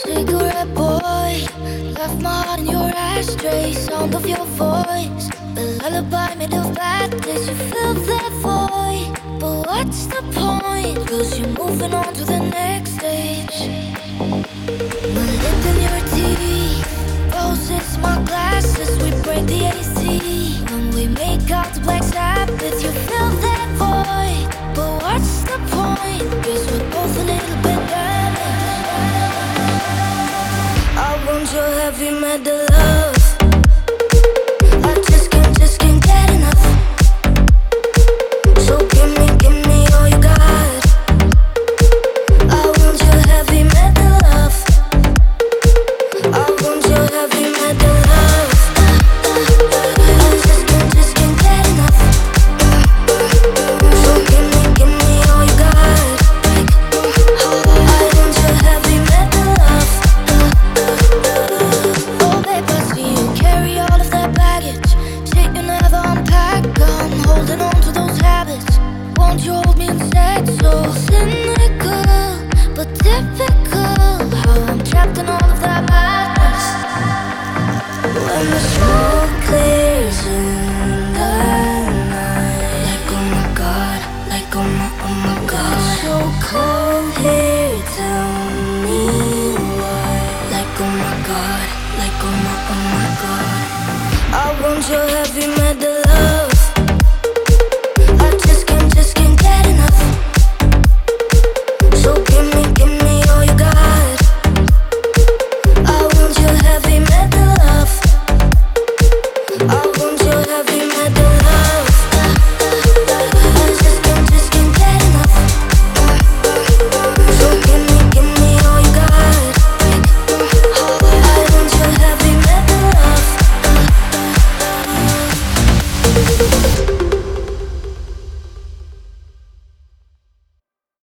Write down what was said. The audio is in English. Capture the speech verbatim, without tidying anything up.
Cigarette boy, left my heart in your ashtray. Sound of your voice, the lullaby made of bad days. You fill that void, but what's the point? Cause you're moving on to the next stage. My lip in your teeth, roses, my glasses. We break the A C when we make out to Black Sabbath. You fill that void, but what's the point? Cause we're both a little bit damaged. I want your heavy metal love.